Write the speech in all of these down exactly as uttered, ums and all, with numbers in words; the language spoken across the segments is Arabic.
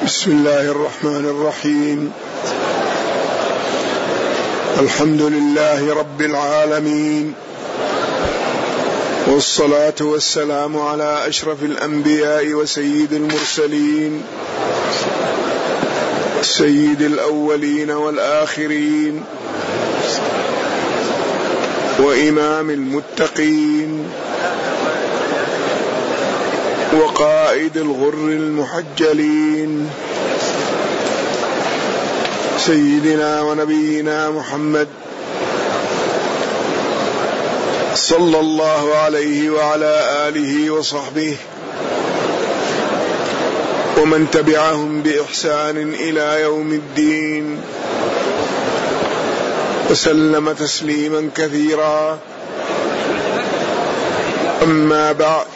بسم الله الرحمن الرحيم. الحمد لله رب العالمين، والصلاة والسلام على أشرف الأنبياء وسيد المرسلين، سيد الأولين والآخرين، وإمام المتقين، وقائد الغر المحجلين، سيدنا ونبينا محمد صلى الله عليه وعلى آله وصحبه ومن تبعهم بإحسان إلى يوم الدين، وسلم تسليما كثيرا. أما بعد،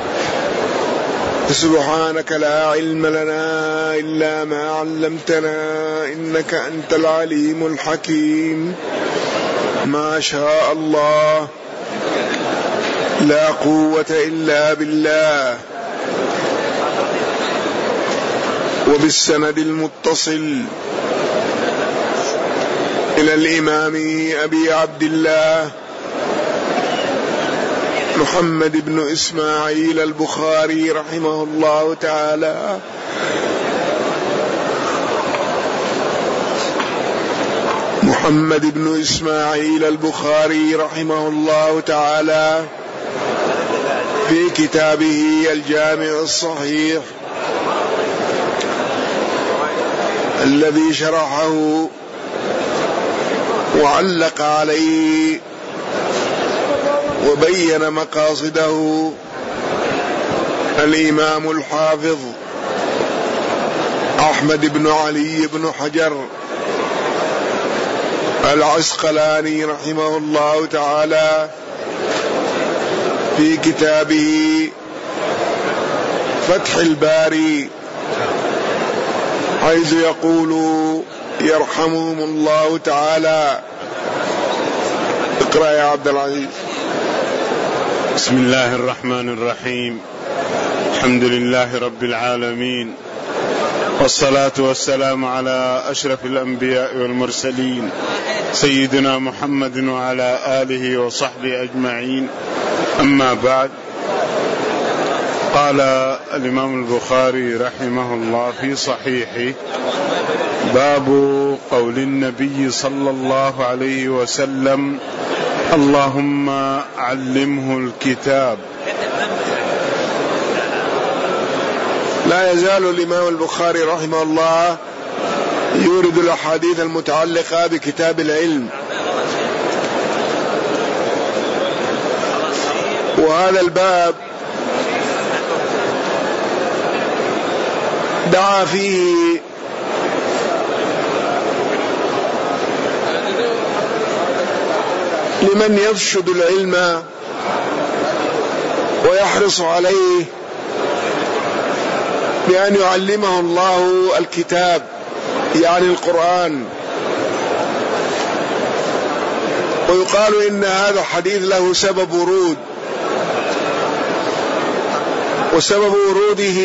سبحانك لا علم لنا إلا ما علمتنا إنك أنت العليم الحكيم. ما شاء الله، لا قوة إلا بالله. وبالسند المتصل إلى الإمام أبي عبد الله محمد بن إسماعيل البخاري رحمه الله تعالى محمد بن إسماعيل البخاري رحمه الله تعالى في كتابه الجامع الصحيح الذي شرحه وعلق عليه وبين مقاصده الإمام الحافظ أحمد بن علي بن حجر العسقلاني رحمه الله تعالى في كتابه فتح الباري، حيث يقول يرحمهم الله تعالى. اقرأ يا عبد العزيز. بسم الله الرحمن الرحيم. الحمد لله رب العالمين، والصلاة والسلام على أشرف الأنبياء والمرسلين سيدنا محمد وعلى آله وصحبه أجمعين. أما بعد، قال الإمام البخاري رحمه الله في صحيحه: باب قول النبي صلى الله عليه وسلم: اللهم علمه الكتاب. لا يزال الإمام البخاري رحمه الله يورد الأحاديث المتعلقة بكتاب العلم، وهذا الباب دعا فيه لمن يرشد العلم ويحرص عليه بأن يعلمه الله الكتاب، يعني القرآن. ويقال إن هذا الحديث له سبب ورود، وسبب وروده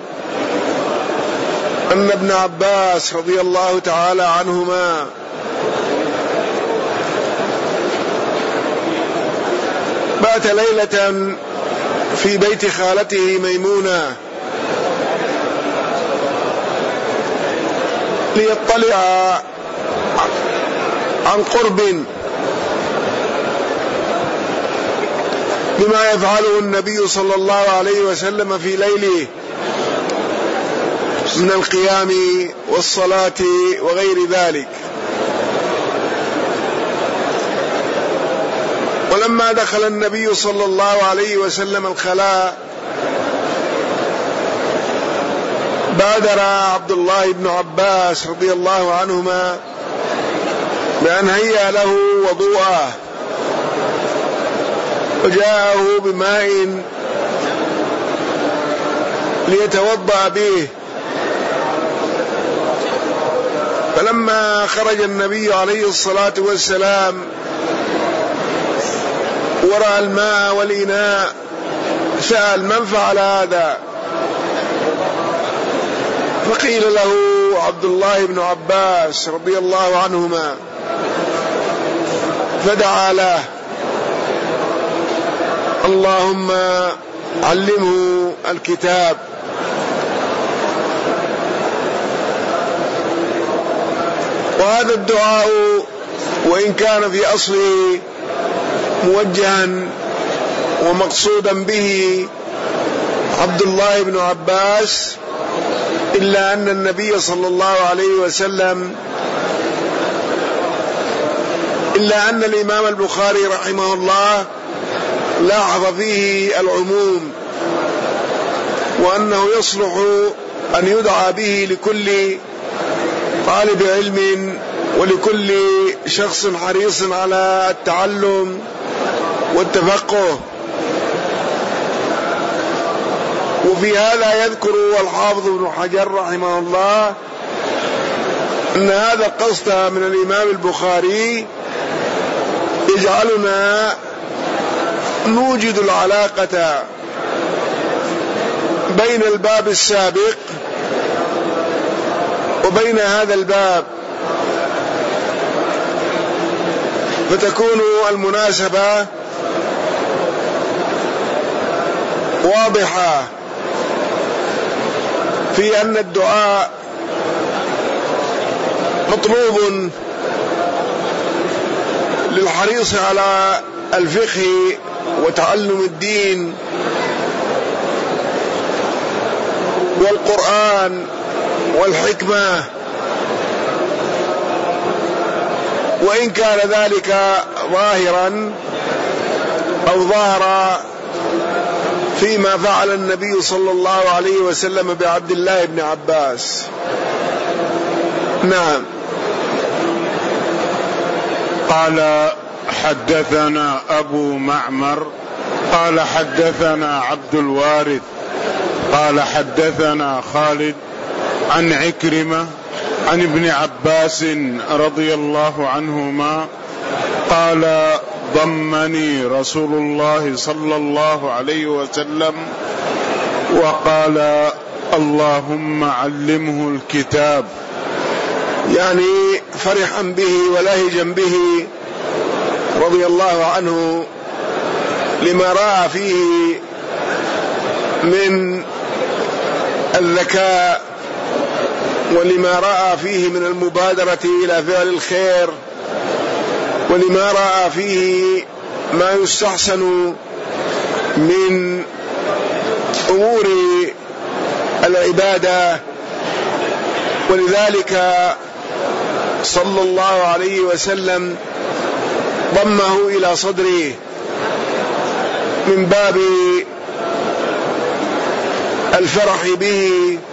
أن ابن عباس رضي الله تعالى عنهما بات ليلة في بيت خالته ميمونة ليطلع عن قرب بما يفعله النبي صلى الله عليه وسلم في ليله من القيام والصلاة وغير ذلك. ولما دخل النبي صلى الله عليه وسلم الخلاء، بادر عبد الله بن عباس رضي الله عنهما بأن هيأ له وضوءه، وجاءه بماء ليتوضأ به. فلما خرج النبي عليه الصلاة والسلام ورأى الماء والإناء سأل: من فعل هذا؟ فقيل له عبد الله بن عباس رضي الله عنهما فدعا له: اللهم علمه الكتاب. وهذا الدعاء وإن كان في أصله موجها ومقصودا به عبد الله بن عباس، إلا أن النبي صلى الله عليه وسلم إلا أن الإمام البخاري رحمه الله لاحظ فيه العموم، وأنه يصلح أن يدعى به لكل طالب علم ولكل شخص حريص على التعلم والتفقه. وفي هذا يذكر الحافظ ابن حجر رحمه الله أن هذا القصد من الإمام البخاري يجعلنا نوجد العلاقة بين الباب السابق وبين هذا الباب، فتكون المناسبة واضحة في أن الدعاء مطلوب للحريص على الفقه وتعلم الدين والقرآن والحكمة، وإن كان ذلك ظاهرا أو ظاهر فيما فعل النبي صلى الله عليه وسلم بعبد الله بن عباس. نعم. قال: حدثنا أبو معمر قال حدثنا عبد الوارث قال حدثنا خالد عن عكرمة عن ابن عباس رضي الله عنهما قال: ضمني رسول الله صلى الله عليه وسلم وقال: اللهم علمه الكتاب، يعني فرحا به ولهجا به رضي الله عنه لما رأى فيه من الذكاء ولما رأى فيه من المبادرة إلى فعل الخير ولما رأى فيه ما يستحسن من أمور العبادة، ولذلك صلى الله عليه وسلم ضمه إلى صدره من باب الفرح به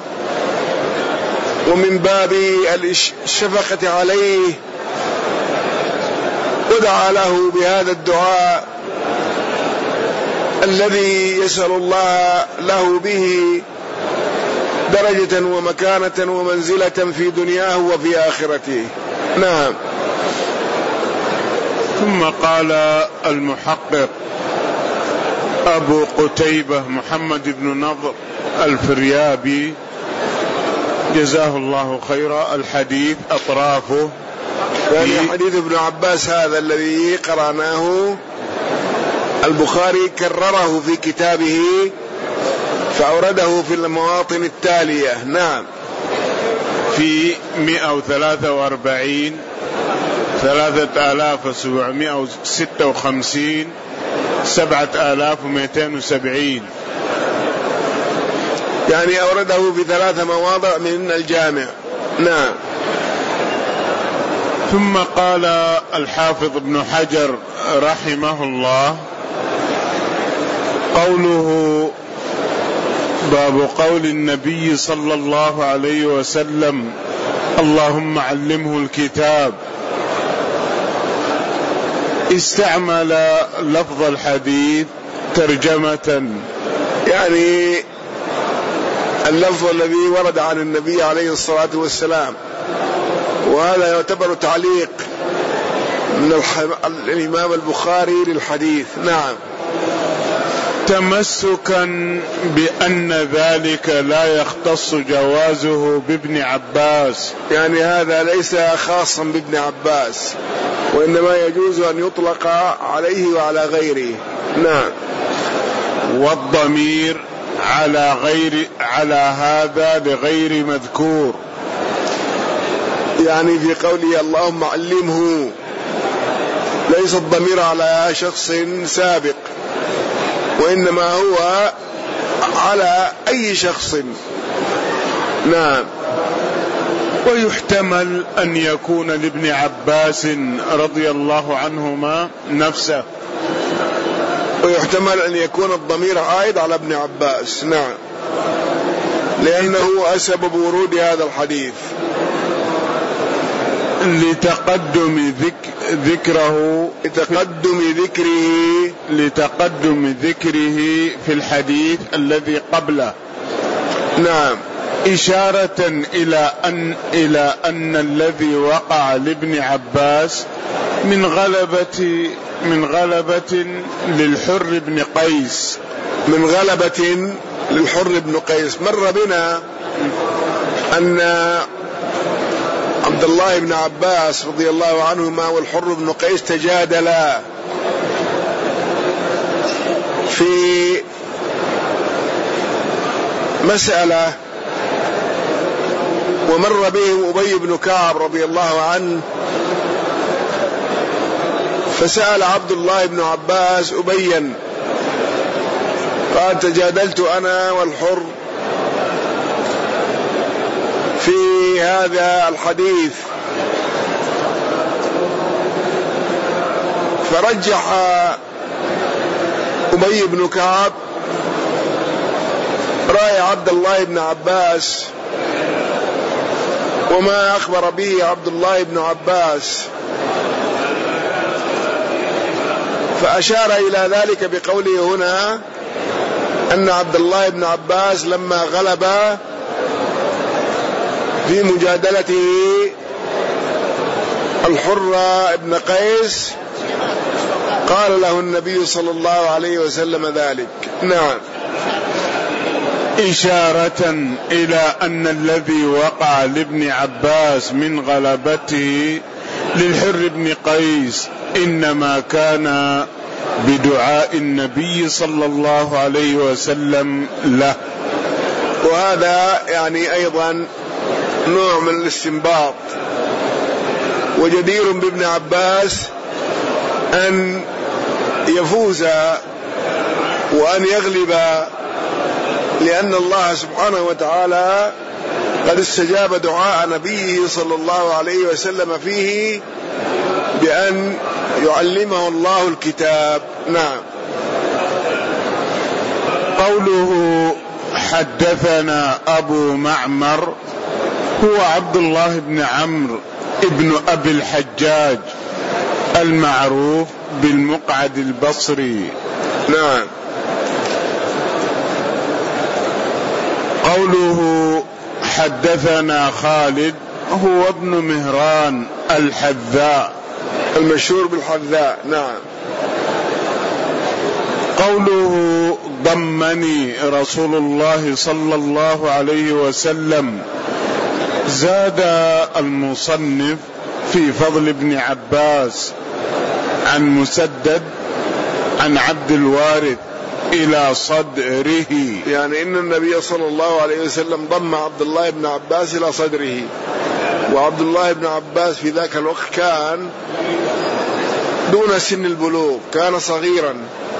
ومن باب الشفقة عليه، ودعا له بهذا الدعاء الذي يسأل الله له به درجة ومكانة ومنزلة في دنياه وفي آخرته. نعم. ثم قال المحقق أبو قتيبة محمد بن نضر الفريابي جزاه الله خيرا: الحديث أطرافه، يعني حديث ابن عباس هذا الذي قرأناه البخاري كرره في كتابه فأورده في المواطن التالية. نعم. في مئة وثلاثة وأربعين، ثلاثة آلاف وسبعمائة وستة وخمسين، سبعة آلاف ومئتين وسبعين، يعني أورده في ثلاث مواضع من الجامع. نعم. ثم قال الحافظ ابن حجر رحمه الله: قوله باب قول النبي صلى الله عليه وسلم: اللهم علمه الكتاب، استعمل لفظ الحديث ترجمة، يعني اللفظ الذي ورد عن النبي عليه الصلاة والسلام، وهذا يعتبر تعليق من الإمام البخاري للحديث. نعم. تمسكا بأن ذلك لا يختص جوازه بابن عباس، يعني هذا ليس خاصا بابن عباس، وإنما يجوز أن يطلق عليه وعلى غيره. نعم. والضمير على غير على هذا لغير مذكور، يعني في قوله اللهم علمه ليس الضمير على شخص سابق، وإنما هو على أي شخص. نعم. ويحتمل أن يكون لابن عباس رضي الله عنهما نفسه، ويحتمل أن يكون الضمير عائد على ابن عباس. نعم، لأنه سبب ورود هذا الحديث. لتقدم ذك ذكره لتقدم ذكره لتقدم ذكره في الحديث الذي قبله. نعم. إشارة إلى أن إلى أن الذي وقع لابن عباس من غلبة من غلبة للحر بن قيس من غلبة للحر بن قيس. مر بنا أن عبد الله بن عباس رضي الله عنهما والحر بن قيس تجادلا في مسألة، ومر بهم أبي بن كعب رضي الله عنه، فسأل عبد الله بن عباس أبيا قال تجادلت أنا والحر في هذا الحديث، فرجح أبي بن كعب رأي عبد الله بن عباس وما أخبر به عبد الله بن عباس، فأشار إلى ذلك بقوله هنا أن عبد الله بن عباس لما غلب في مجادلته الحر بن قيس قال له النبي صلى الله عليه وسلم ذلك. نعم. إشارة إلى أن الذي وقع لابن عباس من غلبته للحر بن قيس إنما كان بدعاء النبي صلى الله عليه وسلم له. وهذا يعني أيضا نوع من الاستنباط، وجدير بابن عباس أن يفوز وأن يغلب، لأن الله سبحانه وتعالى قد استجاب دعاء نبيه صلى الله عليه وسلم فيه بأن يعلمه الله الكتاب. نعم. قوله حدثنا أبو معمر هو عبد الله بن عمرو ابن أبي الحجاج المعروف بالمقعد البصري. نعم. قوله حدثنا خالد هو ابن مهران الحذاء المشهور بالحذاء. نعم. قوله ضمني رسول الله صلى الله عليه وسلم، زاد المصنف في فضل ابن عباس عن مسدد عن عبد الوارث إلى صدره، يعني إن النبي صلى الله عليه وسلم ضم عبد الله بن عباس إلى صدره، وعبد الله بن عباس في ذاك الوقت كان دون سن البلوغ، كان صغيرا.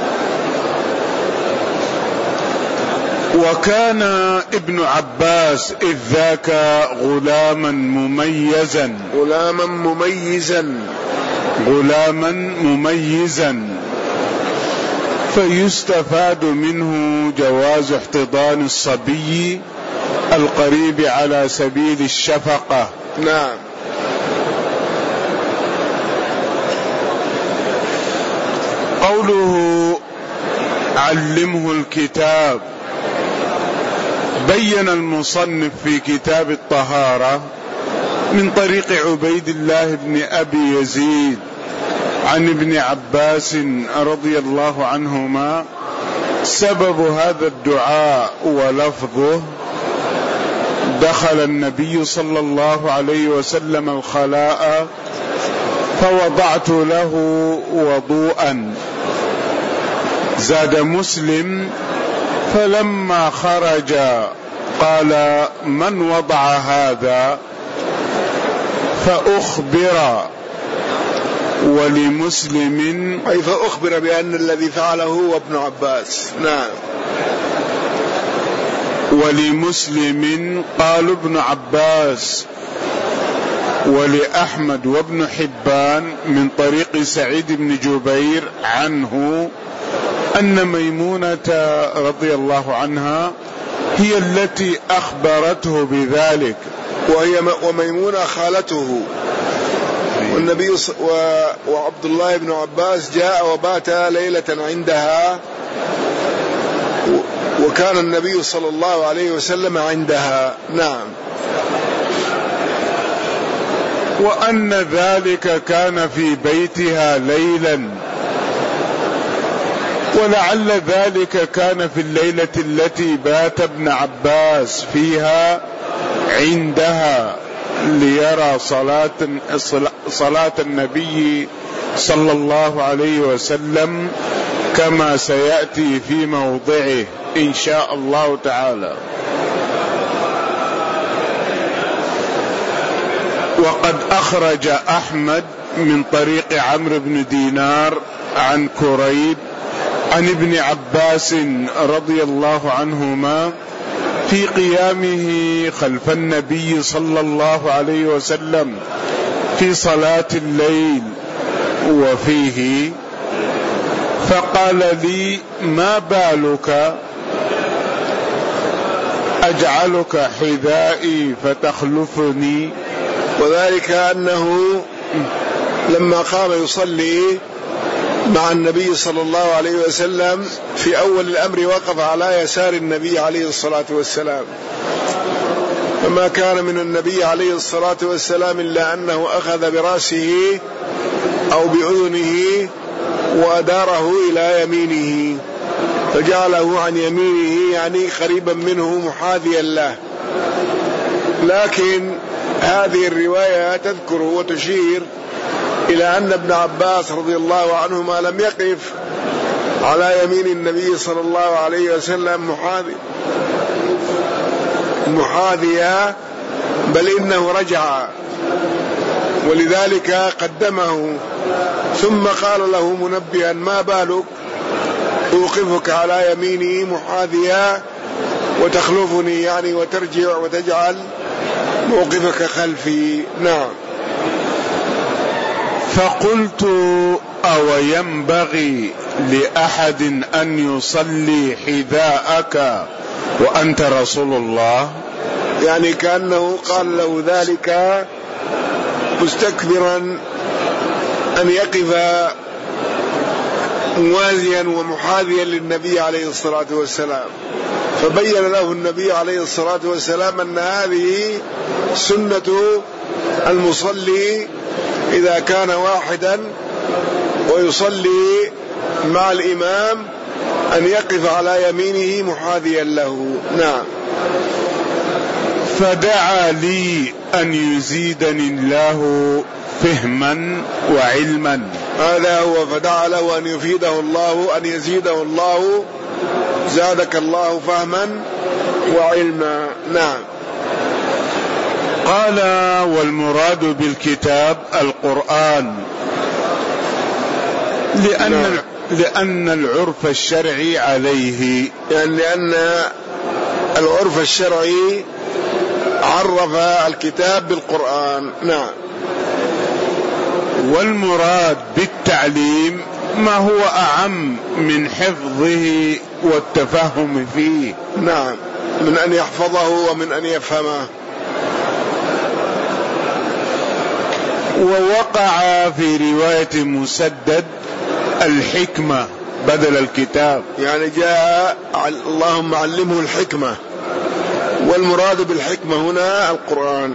وكان ابن عباس إذ ذاك غلاما مميزا غلاما مميزا غلاما مميزا فيستفاد منه جواز احتضان الصبي القريب على سبيل الشفقة. نعم. قوله علمه الكتاب، بين المصنف في كتاب الطهارة من طريق عبيد الله بن أبي يزيد عن ابن عباس رضي الله عنهما سبب هذا الدعاء ولفظه: دخل النبي صلى الله عليه وسلم الخلاء فوضعت له وضوءا. زاد مسلم: فلما خرج قال: من وضع هذا؟ فأخبر. ولمسلم أي فأخبر بأن الذي فعله هو ابن عباس. نعم. ولمسلم قال ابن عباس. ولأحمد وابن حبان من طريق سعيد بن جبير عنه أن ميمونة رضي الله عنها هي التي أخبرته بذلك، وهي وميمونة خالته. والنبي وعبد الله بن عباس جاء وبات ليلة عندها، وكان النبي صلى الله عليه وسلم عندها. نعم. وأن ذلك كان في بيتها ليلا، ولعل ذلك كان في الليلة التي بات ابن عباس فيها عندها ليرى صلاة, صلاة النبي صلى الله عليه وسلم كما سيأتي في موضعه إن شاء الله تعالى. وقد أخرج أحمد من طريق عمرو بن دينار عن كريب عن ابن عباس رضي الله عنهما في قيامه خلف النبي صلى الله عليه وسلم في صلاة الليل وفيه، فقال لي: ما بالك أجعلك حذائي فتخلفني؟ وذلك أنه لما قام يصلي مع النبي صلى الله عليه وسلم في أول الأمر وقف على يسار النبي عليه الصلاة والسلام، فما كان من النبي عليه الصلاة والسلام إلا أنه أخذ برأسه أو بأذنه وأداره إلى يمينه، فجعله عن يمينه يعني قريبا منه محاذيا له. لكن هذه الرواية تذكر وتشير إلى أن ابن عباس رضي الله عنهما لم يقف على يمين النبي صلى الله عليه وسلم محاذي محاذيا، بل إنه رجع، ولذلك قدمه ثم قال له منبها: ما بالك أوقفك على يميني محاذيا وتخلفني، يعني وترجع وتجعل موقفك خلفي. نعم. فقلت: أو ينبغي لأحد أن يصلي حذاءك وأنت رسول الله؟ يعني كأنه قال له ذلك مستكبرا أن يقف موازيا ومحاذيا للنبي عليه الصلاة والسلام، فبين له النبي عليه الصلاة والسلام أن هذه سنة المصلي إذا كان واحدا ويصلي مع الإمام أن يقف على يمينه محاذيا له. نعم. فدعا لي أن يزيدني الله فهما وعلما. هذا هو، فدعا له أن يفيده الله، أن يزيده الله، زادك الله فهما وعلما. نعم. قال: والمراد بالكتاب القرآن، لأن نعم. لأن العرف الشرعي عليه، يعني لأن العرف الشرعي عرف الكتاب بالقرآن. نعم. والمراد بالتعليم ما هو أعم من حفظه والتفهم فيه. نعم، من أن يحفظه ومن أن يفهمه. ووقع في رواية مسدد الحكمة بدل الكتاب، يعني جاء اللهم علمه الحكمة، والمراد بالحكمة هنا القرآن،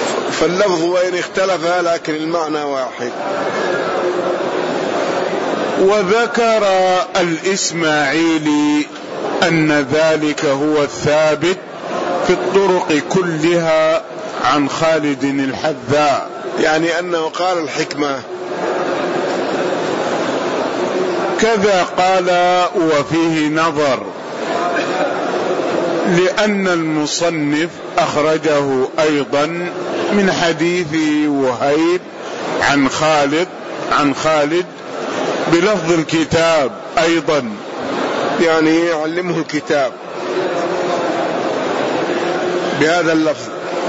فاللفظ وإن اختلف لكن المعنى واحد. وذكر الإسماعيلي أن ذلك هو الثابت في الطرق كلها عن خالد الحذاء، يعني أنه قال الحكمة. كذا قال وفيه نظر، لأن المصنف أخرجه أيضا من حديث وهيب عن خالد عن خالد بلفظ الكتاب أيضا، يعني يعلمه الكتاب بهذا اللفظ،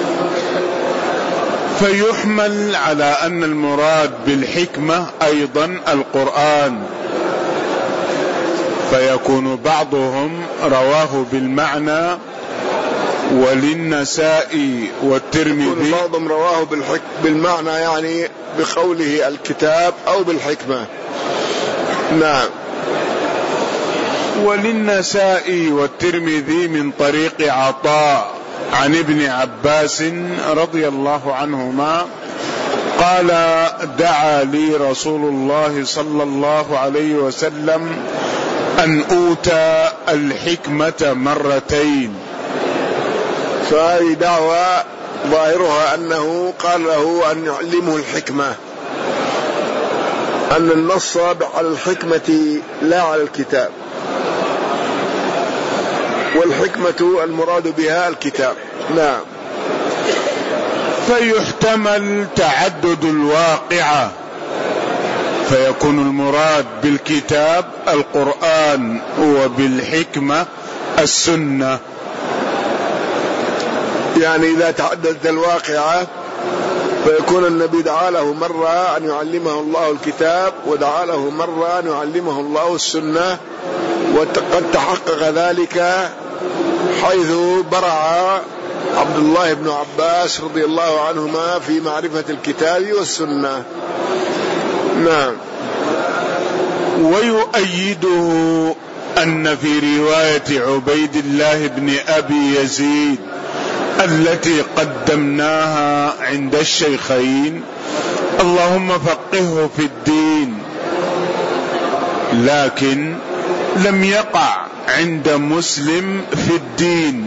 فيحمل على أن المراد بالحكمة أيضا القرآن، فيكون بعضهم رواه بالمعنى وللنسائي والترمذي، بعضهم رواه بالمعنى يعني بقوله الكتاب أو بالحكمة. نعم. وللنسائي والترمذي من طريق عطاء عن ابن عباس رضي الله عنهما قال دعا لي رسول الله صلى الله عليه وسلم أن أوتى الحكمة مرتين. فهذه دعوة ظاهرها أنه قال له أن يعلمه الحكمة، أن النص على الحكمة لا على الكتاب، والحكمة المراد بها الكتاب. نعم. فيحتمل تعدد الواقعة، فيكون المراد بالكتاب القرآن وبالحكمة السنة. يعني إذا تعددت الواقعة فيكون النبي دعا له مرة أن يعلمه الله الكتاب، ودعا له مرة أن يعلمه الله السنة، وقد تحقق ذلك حيث برع عبد الله بن عباس رضي الله عنهما في معرفة الكتاب والسنة. نعم. ويؤيده أن في رواية عبيد الله بن أبي يزيد التي قدمناها عند الشيخين اللهم فقهه في الدين، لكن لم يقع عند مسلم في الدين.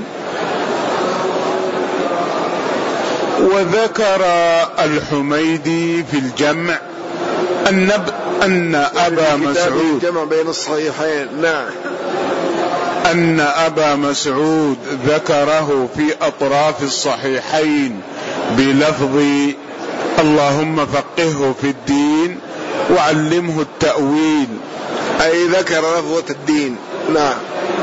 وذكر الحميدي في الجمع أن أن أبا مسعود الجمع بين الصحيحين. نعم. أن أبا مسعود ذكره في أطراف الصحيحين بلفظ اللهم فقهه في الدين وعلمه التأويل، أي ذكر لفظة الدين. نعم.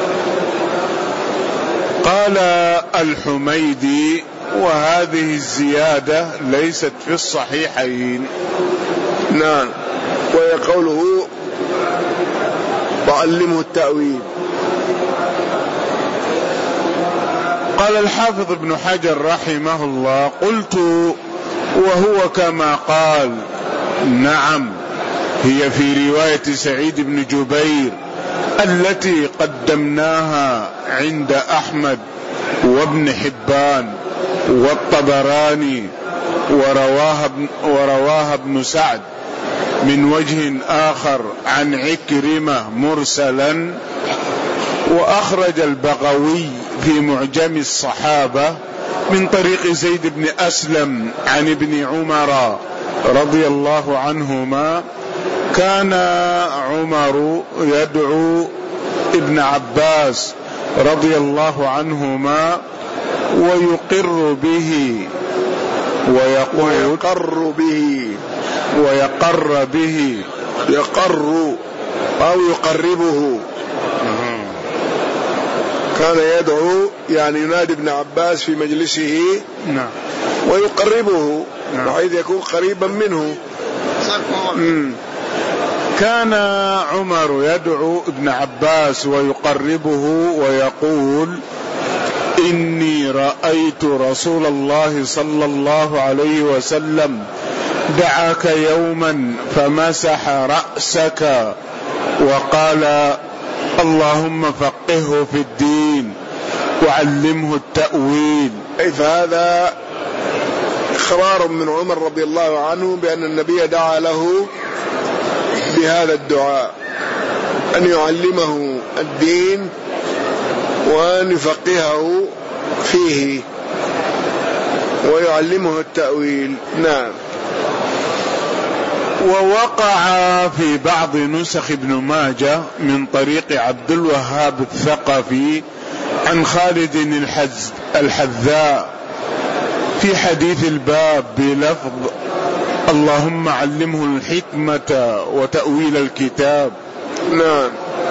قال الحميدي وهذه الزيادة ليست في الصحيحين. نعم. وهي قوله وعلمه التأويل. قال الحافظ ابن حجر رحمه الله قلت وهو كما قال، نعم هي في رواية سعيد بن جبير التي قدمناها عند أحمد وابن حبان والطبراني، ورواها ابن, ورواها ابن سعد من وجه آخر عن عكرمة مرسلا، وأخرج البغوي في معجم الصحابة من طريق زيد بن أسلم عن ابن عمر رضي الله عنهما كان عمر يدعو ابن عباس رضي الله عنهما ويقر به ويقول ويقر به ويقر به يقر أو يقربه. كان يدعو يعني ينادي ابن عباس في مجلسه. نعم. ويقربه بحيث يكون قريبا منه. كان عمر يدعو ابن عباس ويقربه ويقول إني رأيت رسول الله صلى الله عليه وسلم دعاك يوما فمسح رأسك وقال اللهم فقهه في الدين وعلمه التأويل. أي فهذا إقرار من عمر رضي الله عنه بأن النبي دعا له بهذا الدعاء، أن يعلمه الدين وأن يفقهه فيه ويعلمه التأويل. نعم. ووقع في بعض نسخ ابن ماجه من طريق عبد الوهاب الثقفي عن خالد الحز الحذاء في حديث الباب بلفظ اللهم علمه الحكمة وتأويل الكتاب. نعم.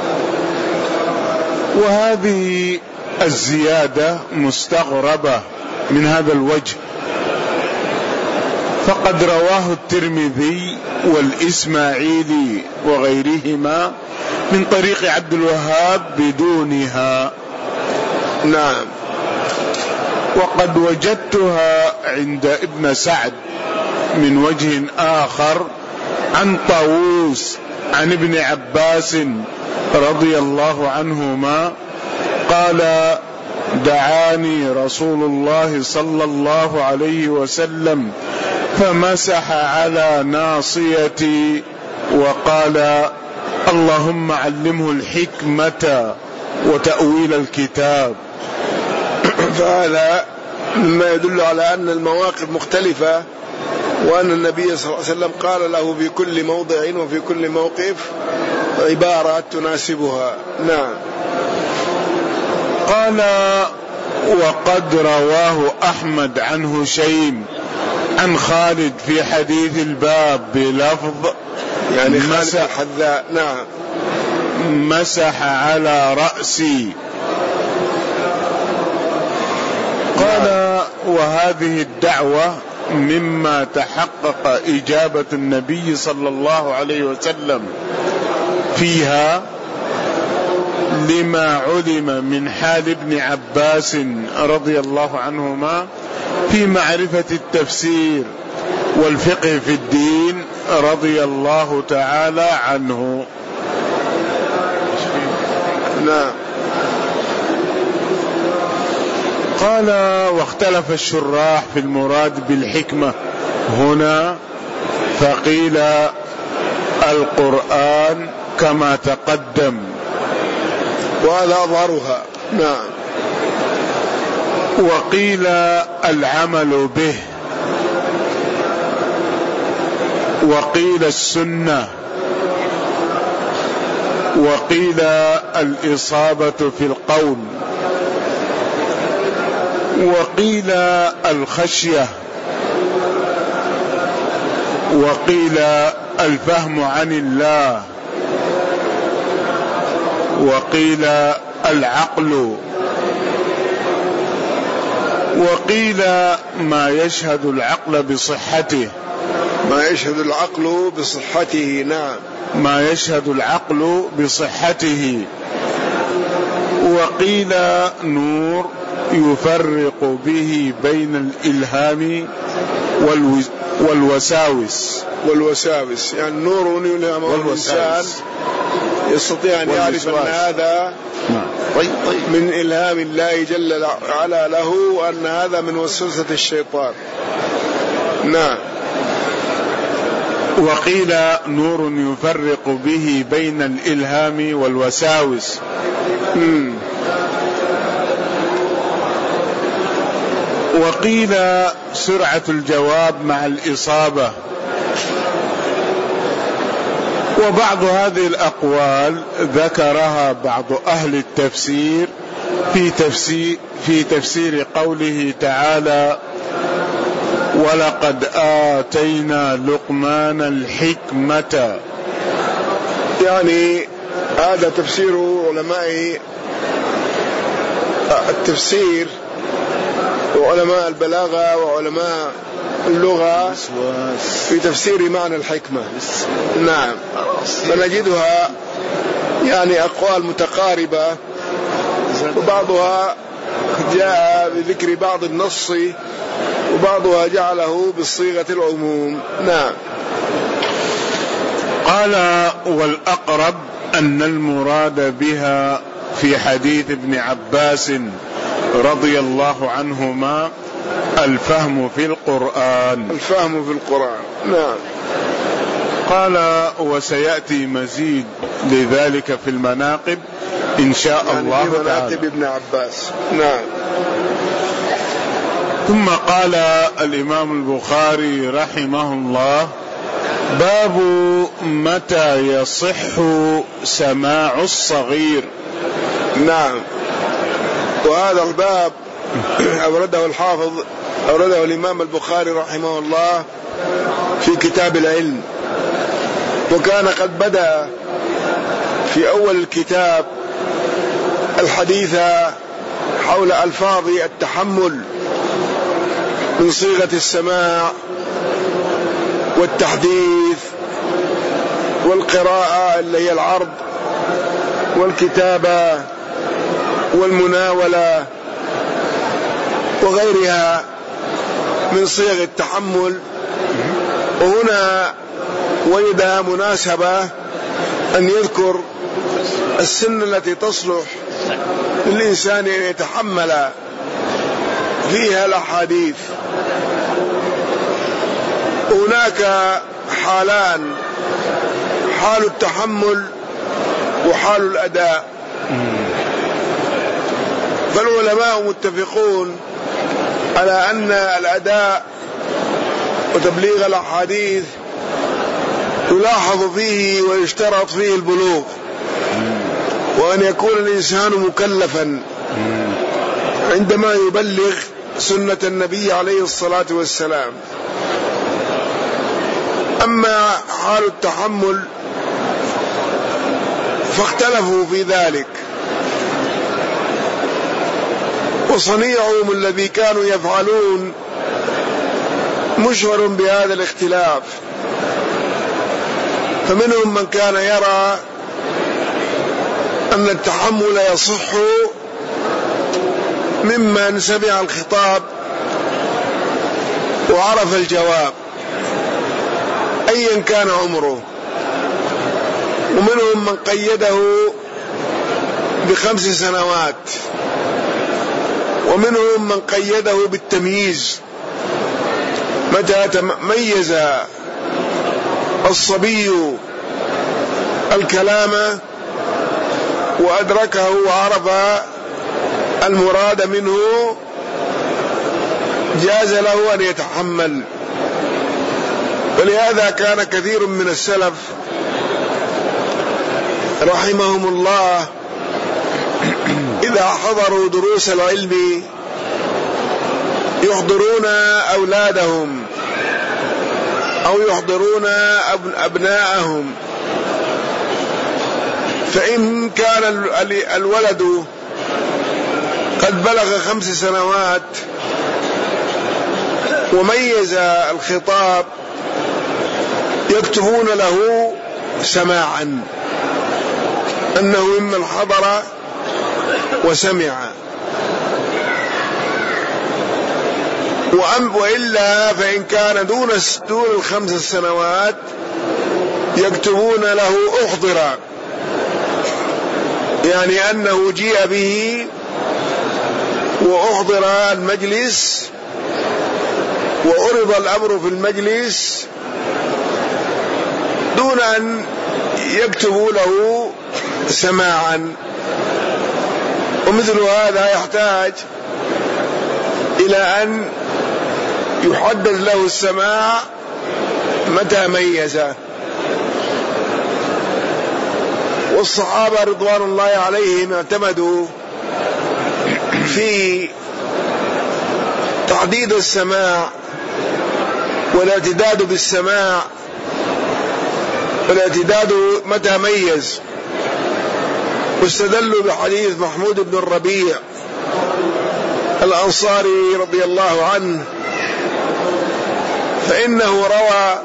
وهذه الزيادة مستغربة من هذا الوجه، فقد رواه الترمذي والإسماعيلي وغيرهما من طريق عبد الوهاب بدونها. نعم. وقد وجدتها عند ابن سعد من وجه آخر عن طاووس عن ابن عباس رضي الله عنهما قال دعاني رسول الله صلى الله عليه وسلم فمسح على ناصيتي وقال اللهم علمه الحكمة وتأويل الكتاب. فهذا مما يدل على أن المواقف مختلفة، وأن النبي صلى الله عليه وسلم قال له في كل موضع وفي كل موقف عبارة تناسبها. نعم. قال وقد رواه أحمد عن هشيم عن خالد في حديث الباب بلفظ يعني خالد الحذاء. نعم. مسح على رأسي. قال وهذه الدعوة مما تحقق إجابة النبي صلى الله عليه وسلم فيها لما علم من حال ابن عباس رضي الله عنهما في معرفة التفسير والفقه في الدين رضي الله تعالى عنه. نعم. قال واختلف الشراح في المراد بالحكمة هنا، فقيل القرآن كما تقدم وهذا أظهرها. نعم. وقيل العمل به، وقيل السنة، وقيل الإصابة في القول، وقيل الخشية، وقيل الفهم عن الله، وقيل العقل، وقيل ما يشهد العقل بصحته ما يشهد العقل بصحته. نعم. ما يشهد العقل بصحته. وقيل نور يفرق به بين الإلهام والوساوس والوساوس يعني نور يلهم الإنسان يستطيع أن يعرف أن هذا من إلهام الله جل وعلا له، وأن هذا من وسوسة الشيطان. نعم. وقيل نور يفرق به بين الإلهام والوساوس. مم. وقيل سرعة الجواب مع الإصابة. وبعض هذه الأقوال ذكرها بعض أهل التفسير في تفسير, في تفسير قوله تعالى ولقد آتينا لقمان الحكمة، يعني هذا تفسير علماء التفسير وعلماء البلاغة وعلماء اللغة في تفسير معنى الحكمة. نعم. فنجدها يعني أقوال متقاربة، وبعضها جاء بذكر بعض النص وبعضها جعله بالصيغة العموم. نعم. قال والأقرب أن المراد بها في حديث ابن عباس رضي الله عنهما الفهم في القرآن. الفهم في القرآن. نعم. قال وسيأتي مزيد لذلك في المناقب إن شاء يعني الله في مناقب ابن عباس. نعم. ثم قال الإمام البخاري رحمه الله: باب متى يصح سماع الصغير. نعم. وهذا الباب أورده الحافظ أورده الإمام البخاري رحمه الله في كتاب العلم، وكان قد بدأ في أول الكتاب الحديث حول ألفاظ التحمل من صيغة السماع والتحديث والقراءة اللي هي العرض والكتابة والمناولة وغيرها من صيغ التحمل. وهنا وجد مناسبة أن يذكر السن التي تصلح للإنسان أن يتحمل فيها الأحاديث. هناك حالان: حال التحمل وحال الأداء. فالعلماء متفقون على أن الأداء وتبليغ الأحاديث يلاحظ فيه ويشترط فيه البلوغ، وأن يكون الإنسان مكلفا عندما يبلغ سنة النبي عليه الصلاة والسلام. أما حال التحمل فاختلفوا في ذلك، وصنيعهم الذي كانوا يفعلون مشهر بهذا الاختلاف. فمنهم من كان يرى أن التحمل يصح ممن سمع الخطاب وعرف الجواب أيا كان عمره، ومنهم من قيده بخمس سنوات، ومنهم من قيده بالتمييز، متى تميز الصبي الكلام وأدركه وعرف المراد منه جاز له أن يتحمل. ولهذا كان كثير من السلف رحمهم الله إذا حضروا دروس العلم يحضرون أولادهم أو يحضرون أبناءهم، فإن كان الولد قد بلغ خمس سنوات وميز الخطاب يكتبون له سماعا أنه ممن حضر وسمع. وإلا فإن كان دون دون الخمس سنوات يكتبون له أحضر، يعني أنه جيء به وأحضر المجلس وعرض الأمر في المجلس دون أن يكتبوا له سماعا. ومثل هذا يحتاج إلى أن يحدد له السماع متى ميزه. والصحابة رضوان الله عليهم اعتمدوا في تحديد السماع والاعتداد بالسماع والاعتداد متى ميز، واستدلوا بحديث محمود بن الربيع الأنصاري رضي الله عنه، فإنه روى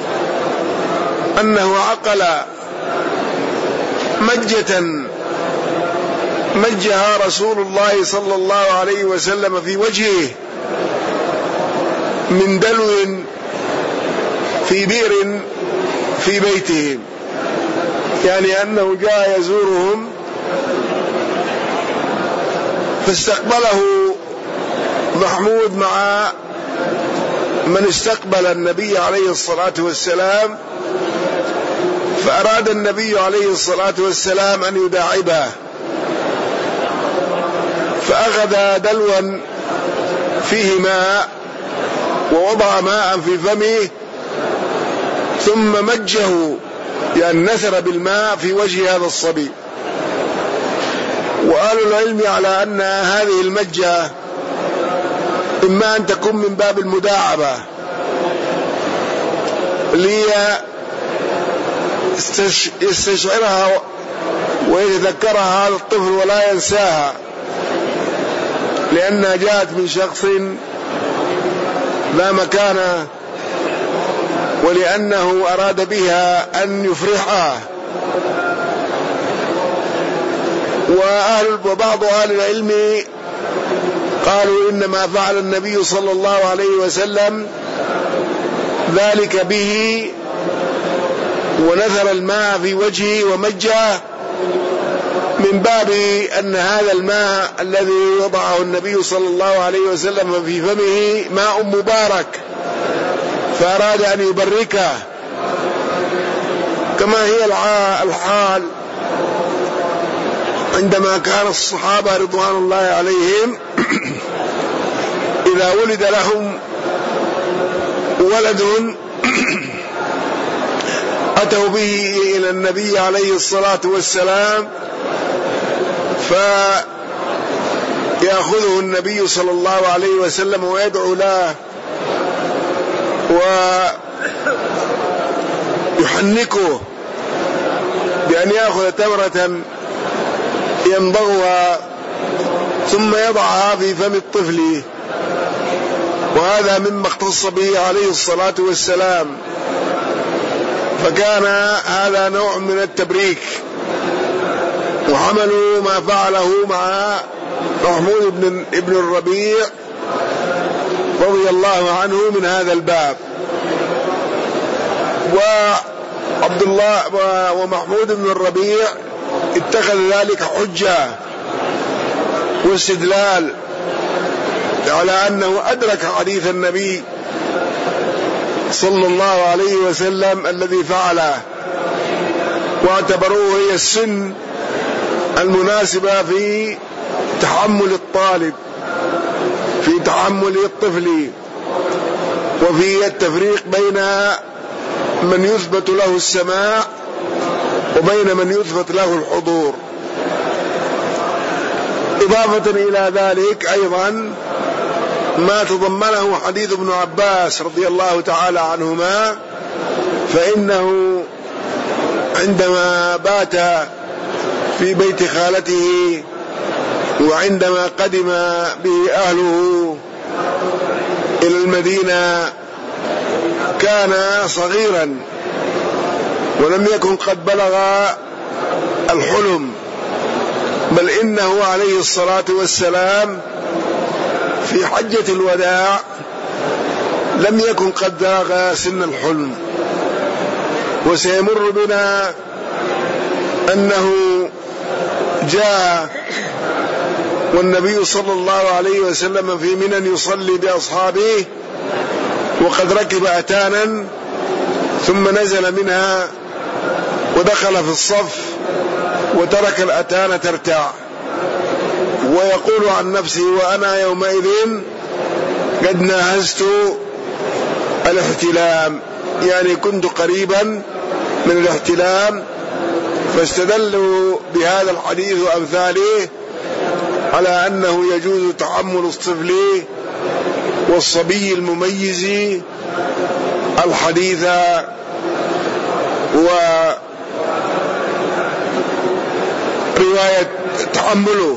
أنه عقل مجة مجها رسول الله صلى الله عليه وسلم في وجهه من دلو في بئر في بيتهم، يعني أنه جاء يزورهم فاستقبله محمود مع من استقبل النبي عليه الصلاة والسلام فأراد النبي عليه الصلاة والسلام أن يداعبه، فأخذ دلوا فيه ماء ووضع ماء في فمه ثم مجه، يعني نثر بالماء في وجه هذا الصبي. وأهل العلم على أن هذه المجة إما أن تكون من باب المداعبة ليستشعرها ويتذكرها هذا الطفل ولا ينساها، لأنها جاءت من شخص لا مكانه، ولأنه أراد بها أن يفرحها. وأهل وبعض أهل العلم قالوا إنما فعل النبي صلى الله عليه وسلم ذلك به ونثر الماء في وجهه ومجه من باب أن هذا الماء الذي وضعه النبي صلى الله عليه وسلم في فمه ماء مبارك، فأراد أن يبركه، كما هي الحال عندما كان الصحابة رضوان الله عليهم إذا ولد لهم ولد أتوا به إلى النبي عليه الصلاة والسلام، فيأخذه النبي صلى الله عليه وسلم ويدعو له ويحنكه بأن يأخذ تمرة يمضغها ثم يضعها في فم الطفل، وهذا مما اختص به عليه الصلاة والسلام، فكان هذا نوع من التبريك. وعملوا ما فعله مع محمود بن ابن الربيع رضي الله عنه من هذا الباب. وعبد الله ومحمود بن الربيع اتخذ ذلك حجة واستدلال على أنه أدرك حديث النبي صلى الله عليه وسلم الذي فعله، واعتبروه هي السن المناسبة في تحمل الطالب، في تحمل الطفل، وفي التفريق بين من يثبت له السماع وبين من يثبت له الحضور. إضافة إلى ذلك أيضا ما تضمنه حديث ابن عباس رضي الله تعالى عنهما، فإنه عندما بات في بيت خالته وعندما قدم به أهله إلى المدينة كان صغيرا ولم يكن قد بلغ الحلم، بل إنه عليه الصلاة والسلام في حجة الوداع لم يكن قد بلغ سن الحلم. وسيمر بنا أنه جاء والنبي صلى الله عليه وسلم في منى يصلي بأصحابه وقد ركب أتانا ثم نزل منها ودخل في الصف وترك الأتان ترتاع، ويقول عن نفسه وأنا يومئذ قد ناهزت الاحتلام، يعني كنت قريبا من الاحتلام. فاستدلوا بهذا الحديث وأمثاله على أنه يجوز تحمل الطفل والصبي المميز الحديث ورواية تحمله.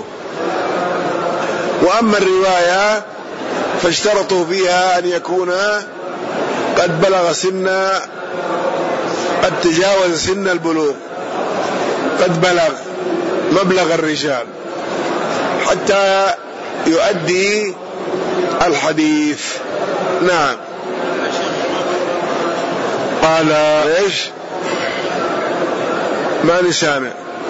وأما الرواية فاشترطوا فيها أن يكون قد بلغ سن قد تجاوز سن البلوغ، قد بلغ مبلغ الرجال حتى يؤدي الحديث. نعم. قال ايش؟ ما نسامع.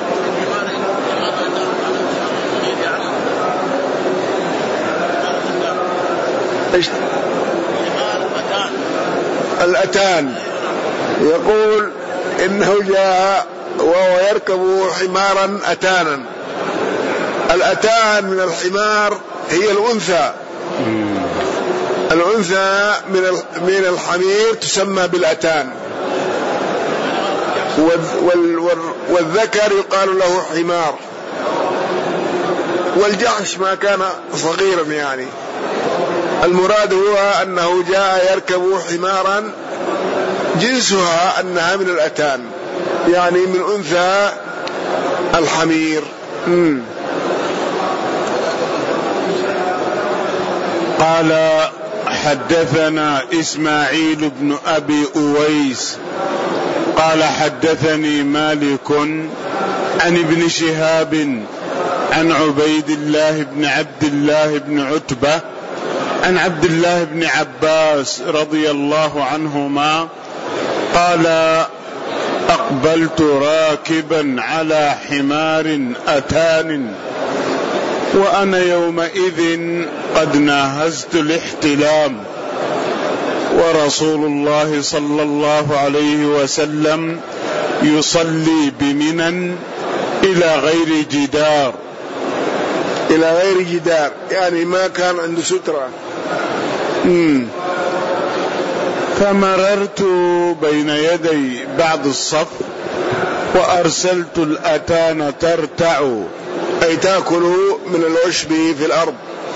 ايش؟ الأتان. يقول إنه جاء وهو يركب حمارا أتانا. الأتان من الحمار هي الأنثى، الأنثى من الحمير تسمى بالأتان، والذكر يقال له حمار. والجحش ما كان صغيرا يعني. المراد هو أنه جاء يركب حمارا جنسها أنها من الأتان، يعني من أنثى الحمير. مم. قال حدثنا إسماعيل بن أبي أويس قال حدثني مالك عن ابن شهاب عن عبيد الله بن عبد الله بن عتبة عن عبد الله بن عباس رضي الله عنهما قال أقبلت راكبا على حمار أتان وأنا يومئذ قد ناهزت الاحتلام، ورسول الله صلى الله عليه وسلم يصلي بمنى إلى غير جدار. إلى غير جدار يعني ما كان عنده سترة. مم. فمررت بين يدي بعض الصف وأرسلت الأتان ترتع، أي تأكل من العشب في الأرض.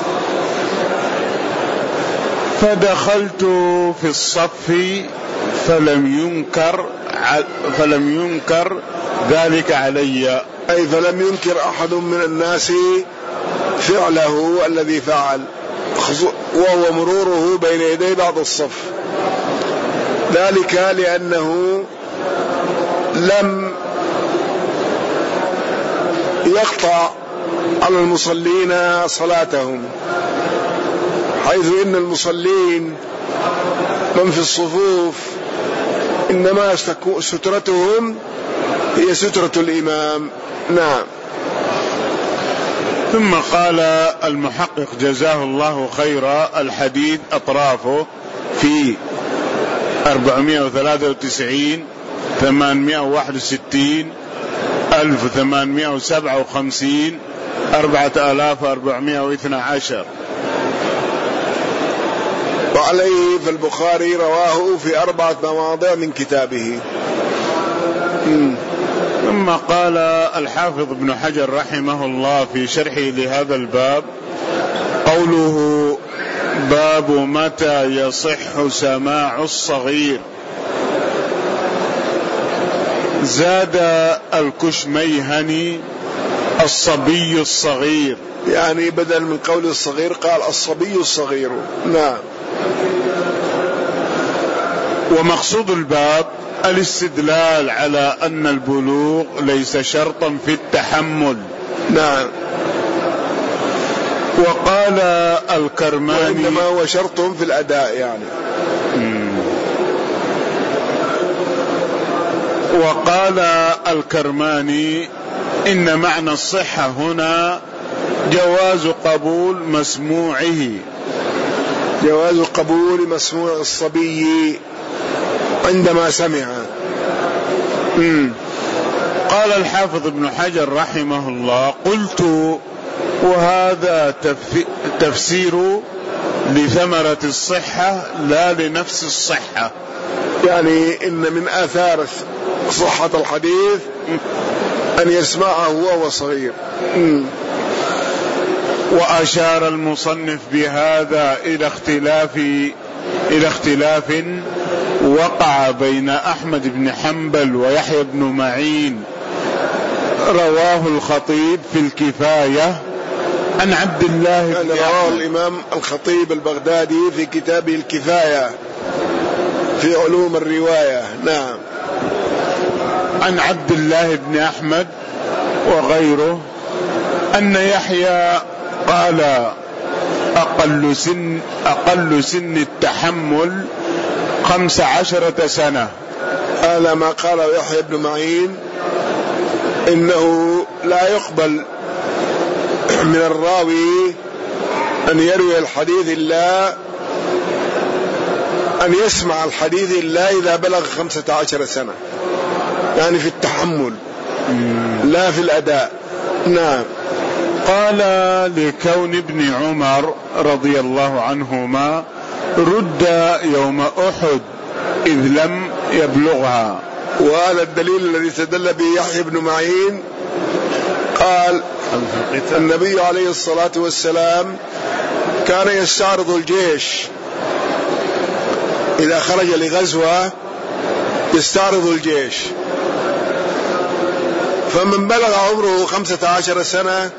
فدخلت في الصف فلم ينكر فلم ينكر ذلك علي، أي فلم ينكر أحد من الناس فعله الذي فعل، وهو مروره بين يدي بعض الصف، ذلك لأنه لم يقطع على المصلين صلاتهم، حيث إن المصلين من في الصفوف إنما سترتهم هي سترة الإمام. نعم. ثم قال المحقق جزاه الله خيرا الحديث أطرافه في أربعمائة وثلاثة وتسعين، ثمانمائة وواحد وستين، ألف وثمانمائة وسبعة وخمسين، أربعة آلاف وأربعمائة واثنى عشر. وعليه فالبخاري رواه في أربعة مواضع من كتابه. م. ثم قال الحافظ ابن حجر رحمه الله في شرحه لهذا الباب قوله باب متى يصح سماع الصغير، زاد الكشميهني الصبي الصغير، يعني بدل من قول الصغير قال الصبي الصغير. نعم. ومقصود الباب الاستدلال على أن البلوغ ليس شرطا في التحمل. نعم. وقال الكرماني وإنما هو شرط في الأداء يعني. مم. وقال الكرماني إن معنى الصحة هنا جواز قبول مسموعه، جواز قبول مسموع الصبي عندما سمع. مم. قال الحافظ ابن حجر رحمه الله قلت وهذا تفسير لثمرة الصحة لا لنفس الصحة، يعني إن من آثار صحة الحديث أن يسمعه وهو صغير. م. وأشار المصنف بهذا إلى اختلاف إلى اختلاف وقع بين أحمد بن حنبل ويحيى بن معين، رواه الخطيب في الكفاية عن عبد الله بن يعني رواه الإمام الخطيب البغدادي في كتابه الكفاية في علوم الرواية. نعم. عن عبد الله بن أحمد وغيره أن يحيى قال أقل سن أقل سن التحمل خمس عشرة سنة. هذا ما قاله يحيى بن معين، إنه لا يقبل من الراوي أن يروي الحديث إلا أن يسمع الحديث إلا إذا بلغ خمسة عشر سنة. يعني في التحمل لا في الأداء. نعم. قال لكون ابن عمر رضي الله عنهما رد يوم أحد إذ لم يبلغها. وهذا الدليل الذي استدل به يحيى بن معين. قال النبي عليه الصلاة والسلام كان يستعرض الجيش إذا خرج لغزوة، يستعرض الجيش، فمن بلغ عمره خمسة عشر سنة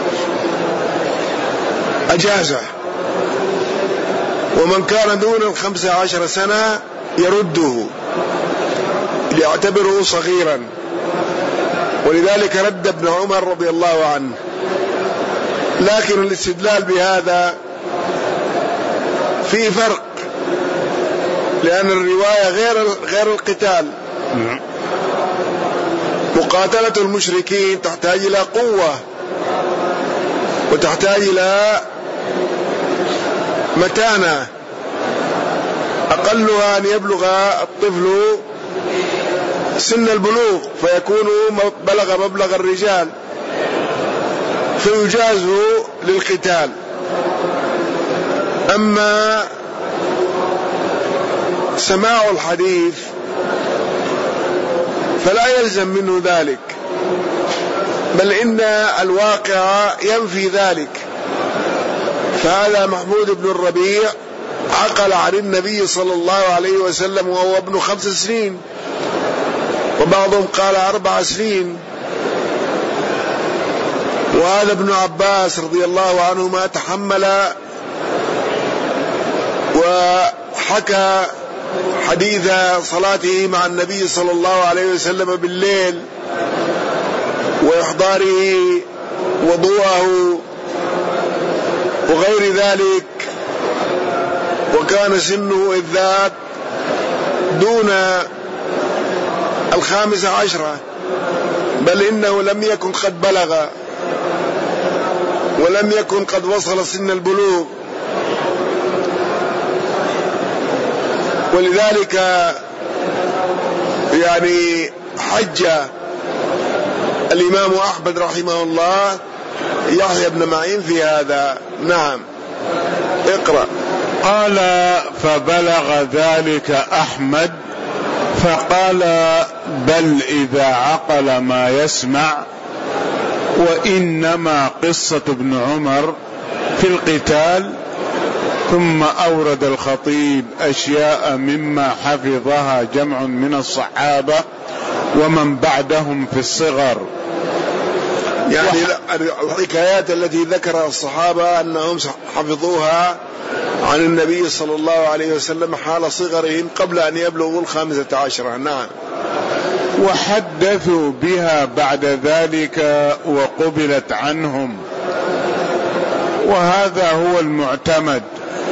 أجازه، ومن كان دون الخمسة عشر سنة يرده ليعتبره صغيرا، ولذلك رد ابن عمر رضي الله عنه. لكن الاستدلال بهذا فيه فرق، لأن الرواية غير غير القتال. مقاتلة المشركين تحتاج إلى قوة وتحتاج إلى متانة، أقلها أن يبلغ الطفل سن البلوغ فيكون بلغ مبلغ الرجال فيجاز للقتال. أما سماع الحديث فلا يلزم منه ذلك، بل إن الواقع ينفي ذلك. فهذا محمود بن الربيع عقل عن النبي صلى الله عليه وسلم وهو ابن خمس سنين، وبعضهم قال أربع سنين. وهذا ابن عباس رضي الله عنهما تحمل وحكى حديث صلاته مع النبي صلى الله عليه وسلم بالليل وإحضاره وضوءه وغير ذلك، وكان سنه إذ ذاك دون الخامسة عشرة، بل إنه لم يكن قد بلغ ولم يكن قد وصل سن البلوغ. ولذلك يعني حج الإمام أحمد رحمه الله يحيى بن معين في هذا. نعم. اقرأ. قال فبلغ ذلك أحمد فقال بل إذا عقل ما يسمع، وإنما قصة ابن عمر في القتال. ثم أورد الخطيب أشياء مما حفظها جمع من الصحابة ومن بعدهم في الصغر. يعني الحكايات التي ذكرها الصحابة أنهم حفظوها عن النبي صلى الله عليه وسلم حال صغرهم قبل أن يبلغوا الخامسة عشرة. نعم. وحدثوا بها بعد ذلك وقبلت عنهم، وهذا هو المعتمد.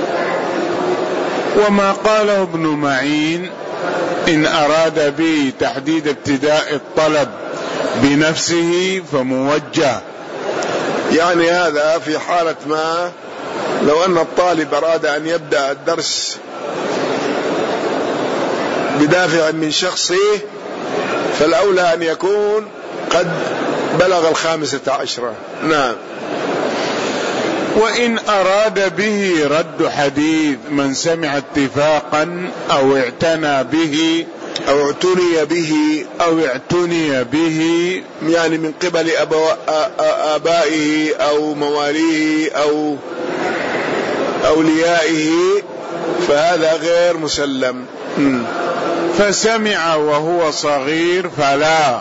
وما قاله ابن معين إن أراد به تحديد ابتداء الطلب بنفسه فموجه، يعني هذا في حالة ما لو أن الطالب أراد أن يبدأ الدرس بدافع من شخصه فالأولى أن يكون قد بلغ الخامسة عشرة. نعم. وإن أراد به رد حديث من سمع اتفاقا أو اعتنى به أو اعتني به أو اعتني به يعني من قبل آبائه أو مواليه أو أوليائه فهذا غير مسلم. م. فسمع وهو صغير فلا.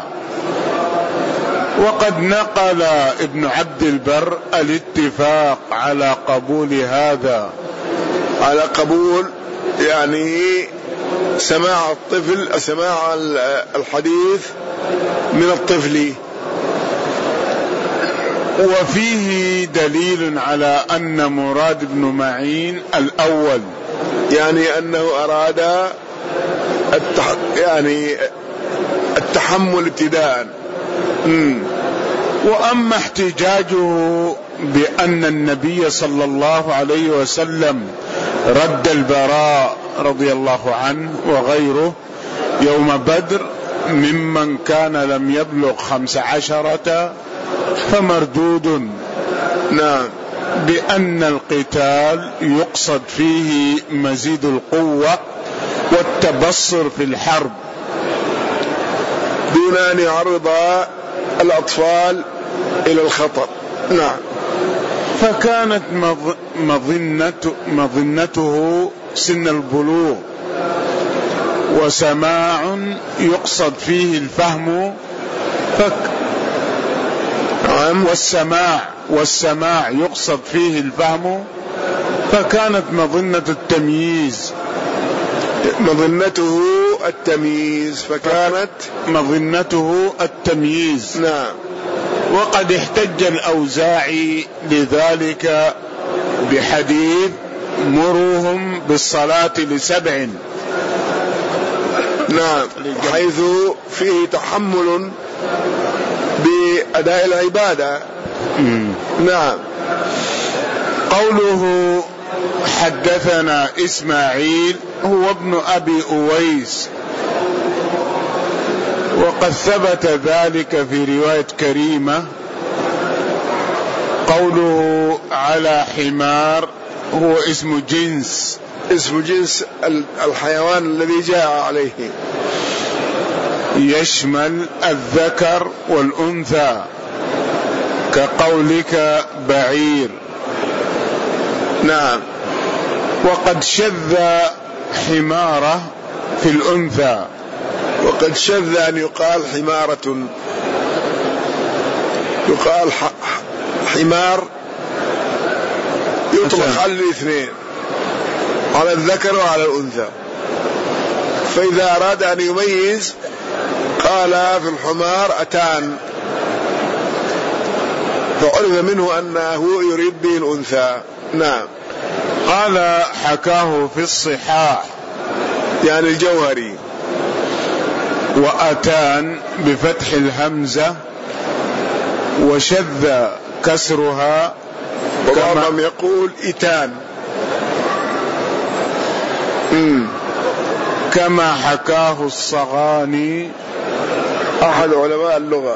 وقد نقل ابن عبد البر الاتفاق على قبول هذا، على قبول يعني سماع الطفل سماع الحديث من الطفل. وفيه دليل على أن مراد ابن معين الأول، يعني أنه أراد التح... يعني التحمل ابتداء. م. وأما احتجاجه بأن النبي صلى الله عليه وسلم رد البراء رضي الله عنه وغيره يوم بدر ممن كان لم يبلغ خمس عشرة فمردود. نعم. بأن القتال يقصد فيه مزيد القوة والتبصر في الحرب دون أن يعرض الأطفال إلى الخطر. نعم. فكانت مظنة مظنته سن البلوغ، وسماع يقصد فيه الفهم فك والسماع والسماع يقصد فيه الفهم، فكانت مظنة التمييز مظنته التمييز فكانت مظنته التمييز. نعم. وقد احتج الأوزاعي لذلك بحديث مروهم بالصلاة لسبع. نعم. حيث فيه تحمل بأداء العبادة. مم. نعم. قوله حدثنا إسماعيل هو ابن أبي أويس، وقد ثبت ذلك في رواية كريمة. قوله على حمار هو اسم جنس اسم جنس الحيوان الذي جاء عليه، يشمل الذكر والأنثى، كقولك بعير. نعم. وقد شذ حمارة في الأنثى، وقد شذ أن يقال حمارة، يقال حمار، يطلق على الاثنين، على الذكر وعلى الأنثى. فإذا أراد أن يميز قال في الحمار أتان، فعرف منه أنه يريد به الأنثى. نعم. قال حكاه في الصحاح يعني الجوهري. وأتان بفتح الهمزة وشذ كسرها، وبعضهم يقول إتان. مم. كما حكاه الصغاني أحد علماء اللغة.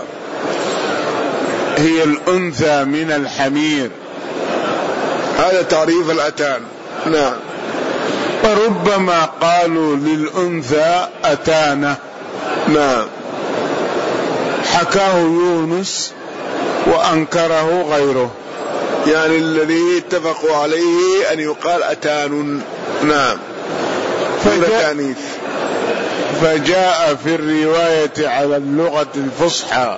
هي الأنثى من الحمير، هذا تعريف الأتان. نعم. وربما قالوا للأنثى أتانة. نعم. حكاه يونس وأنكره غيره، يعني الذي اتفقوا عليه أن يقال أتان. نعم. فجاء, فجاء في الرواية على اللغة الفصحى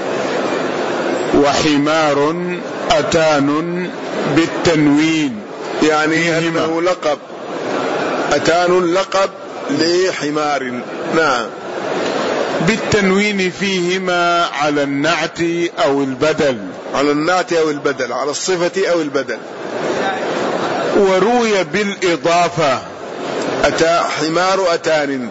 وحمار أتان بالتنوين، يعني أنه لقب، أتان لقب لحمار. نعم. بالتنوين فيهما على النعت أو البدل، على النعت أو البدل، على الصفة أو البدل. وروي بالإضافة أتى حمار أتان.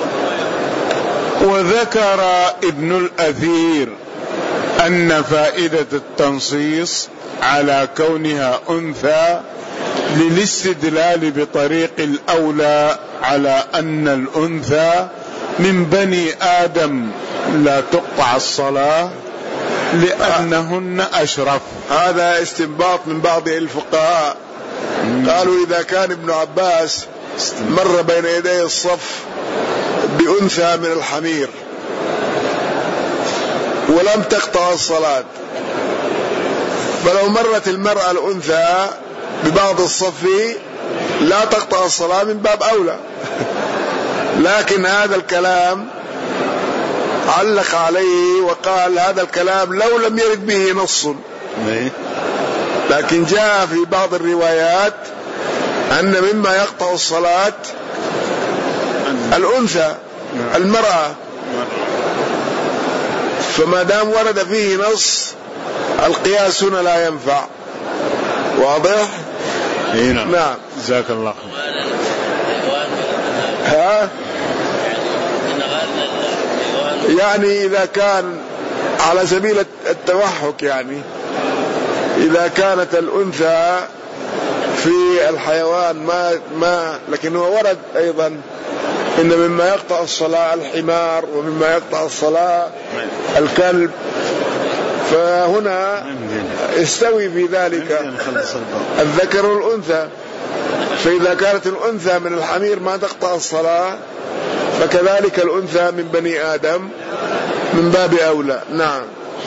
وذكر ابن الأثير أن فائدة التنصيص على كونها أنثى للاستدلال بطريق الأولى على أن الأنثى من بني آدم لا تقطع الصلاة لأنهن أشرف. هذا استنباط من بعض الفقهاء، قالوا إذا كان ابن عباس مر بين يدي الصف بأنثى من الحمير ولم تقطع الصلاة، فلو مرت المرأة الأنثى ببعض الصف لا تقطع الصلاة من باب أولى. لكن هذا الكلام علق عليه وقال هذا الكلام لو لم يرد به نص، لكن جاء في بعض الروايات أن مما يقطع الصلاة الأنثى المرأة، فما دام ورد فيه نص القياس هنا لا ينفع. واضح؟ نعم. نعم. جزاك الله خير. ها؟ يعني إذا كان على سبيل التوحك، يعني إذا كانت الأنثى في الحيوان ما ما لكن هو ورد أيضا إن مما يقطع الصلاة الحمار، ومما يقطع الصلاة الكلب، فهنا استوي في ذلك الذكر والأنثى. فإذا كانت الأنثى من الحمير ما تقطع الصلاة، فكذلك الأنثى من بني آدم من باب أولى. نعم.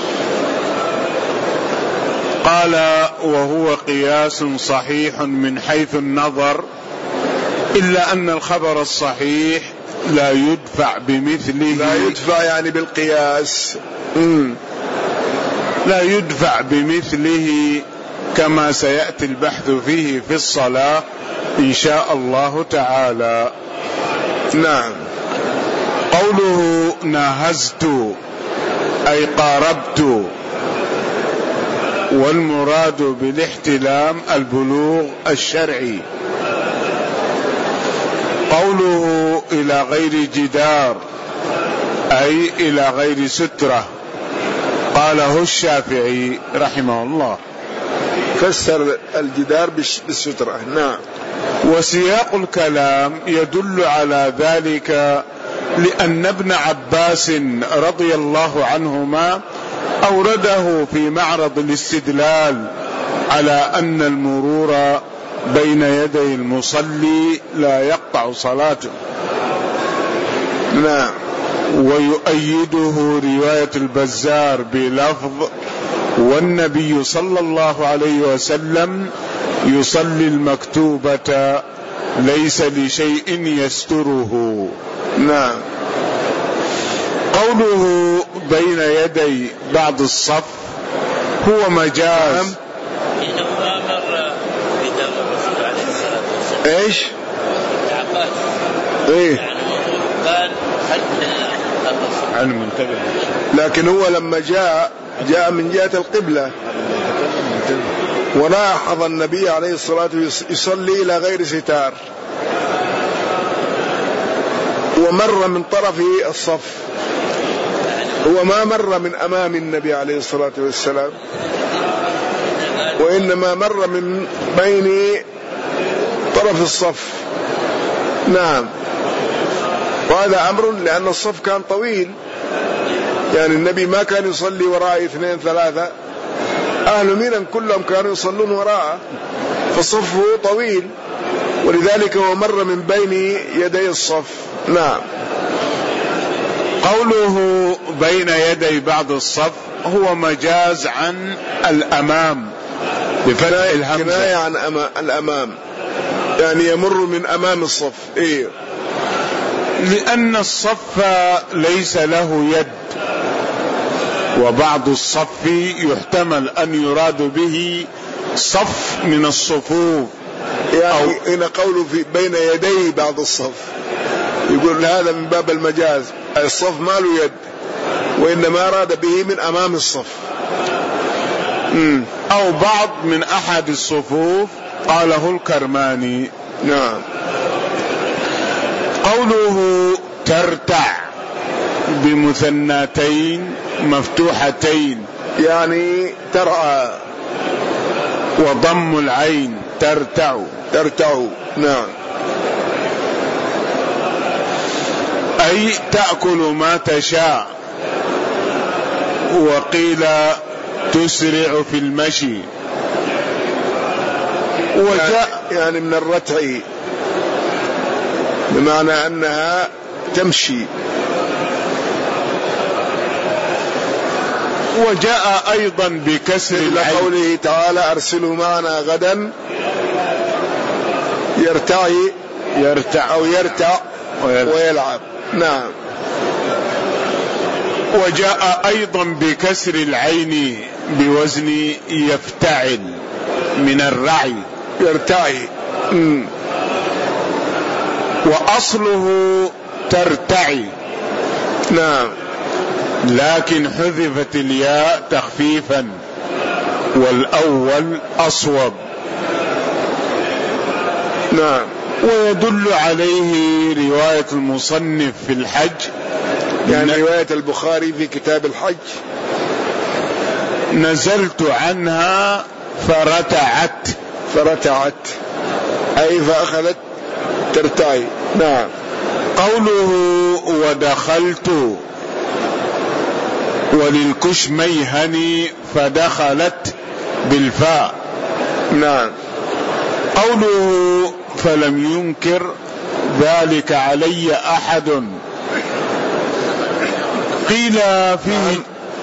قال: وهو قياس صحيح من حيث النظر، إلا أن الخبر الصحيح لا يدفع بمثله. لا يدفع يعني بالقياس. مم. لا يدفع بمثله، كما سيأتي البحث فيه في الصلاة إن شاء الله تعالى. نعم. قوله ناهزت أي قاربت، والمراد بالاحتلام البلوغ الشرعي. قوله إلى غير جدار أي إلى غير سترة، قاله الشافعي رحمه الله، فسر الجدار بالسترة. نعم. وسياق الكلام يدل على ذلك، لأن ابن عباس رضي الله عنهما أورده في معرض الاستدلال على أن المرور بين يدي المصلي لا يقطع صلاته. نعم. ويؤيده رواية البزار بلفظ: والنبي صلى الله عليه وسلم يصلي المكتوبة ليس لشيء يستره. نعم. قوله بين يدي بعض الصف هو مجاز. ايش؟ ايه؟ عن منتبه. لكن هو لما جاء جاء من جهة القبلة، ولاحظ النبي عليه الصلاة والسلام يصلي إلى غير ستار، ومر من طرف الصف، هو ما مر من أمام النبي عليه الصلاة والسلام، وإنما مر من بين طرف الصف. نعم. وهذا أمر لأن الصف كان طويل، يعني النبي ما كان يصلي وراء اثنين ثلاثة، أهل مينا كلهم كانوا يصلون وراءه، فصفه طويل، ولذلك هو مر من بين يدي الصف. نعم. قوله بين يدي بعض الصف هو مجاز عن الأمام بفتح الهمزة، كناية عن الأمام، يعني يمر من أمام الصف. إيه؟ لأن الصف ليس له يد، وبعض الصف يحتمل أن يراد به صف من الصفوف، يعني هنا قوله في بين يدي بعض الصف يقول هذا من باب المجاز، الصف ما له يد، وإنما أراد به من أمام الصف. مم. أو بعض من أحد الصفوف، قاله الكرماني. نعم. قوله ترتع بمثناتين مفتوحتين، يعني ترعى، وضم العين ترتع ترتع. نعم. أي تأكل ما تشاء، وقيل تسرع في المشي. وجاء يعني من الرتع، بمعنى أنها تمشي. وجاء أيضا بكسر العين، قوله تعالى أرسله معنا غدا يرتعي يرتع أو يرتع ويلعب, ويلعب. نعم. وجاء أيضا بكسر العين بوزن يفتعل من الرعي، يرتعي. م. وأصله ترتعي. نعم. لكن حذفت الياء تخفيفا، والأول أصوب. نعم. ويدل عليه رواية المصنف في الحج، يعني رواية البخاري في كتاب الحج: نزلت عنها فرتعت. فرتعت أي فأخذت ترتعي. نعم. قوله ودخلت وللكشميهن فدخلت بالفاء. نعم. قوله فلم ينكر ذلك علي أحد، قيل فيه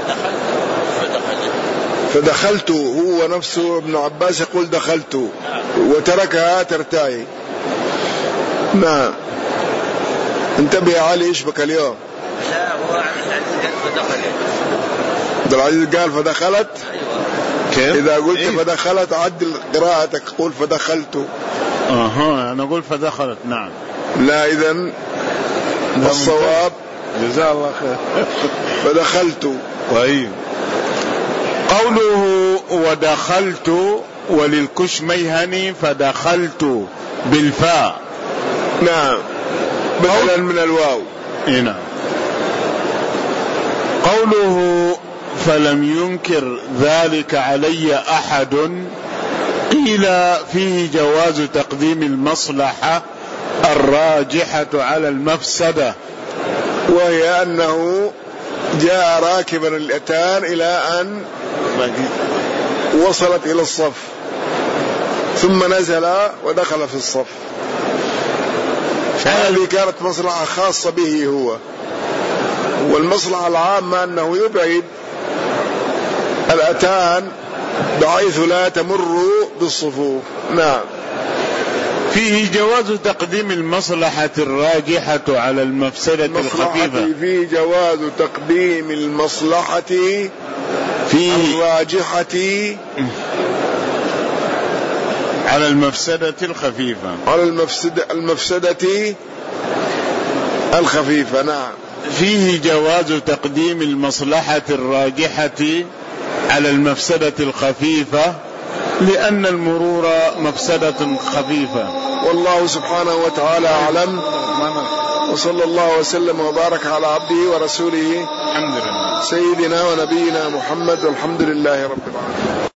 فدخلت، هو نفسه ابن عباس يقول دخلت وتركها ترتاي. نعم. انتبه يا علي، ايش بك اليوم؟ لا، هو عبد العزيز قال فدخلت. عبد العزيز قال فدخلت. كيف؟ إذا قلت إيه؟ فدخلت عدل قراءتك، قول فدخلت. اها انا اقول فدخلت. نعم. لا، إذن الصواب جزاه الله خير. فدخلت. طيب. قوله ودخلت وللكشميهن فدخلت بالفاء. نعم، بدلا من الواو. نعم. قوله فلم ينكر ذلك علي أحد، قيل فيه جواز تقديم المصلحة الراجحة على المفسدة، وهي أنه جاء راكبا الأتان إلى أن وصلت إلى الصف، ثم نزل ودخل في الصف. هذه كانت مصلحة خاصة به هو، والمصلحة العامة أنه يبعد الأتان بحيث لا تمر بالصفوف. نعم. فيه جواز تقديم المصلحة الراجحة على المفسدة الخفيفة. فيه جواز تقديم المصلحة فيه الراجحة على المفسدة الخفيفة. على المفسدة المفسدة الخفيفة. نعم. فيه جواز تقديم المصلحة الراجحة على المفسدة الخفيفة، لأن المرور مفسدة خفيفة. والله سبحانه وتعالى أعلم، وصلى الله وسلم وبارك على عبده ورسوله الحمد لله سيدنا ونبينا محمد، والحمد لله رب العالمين.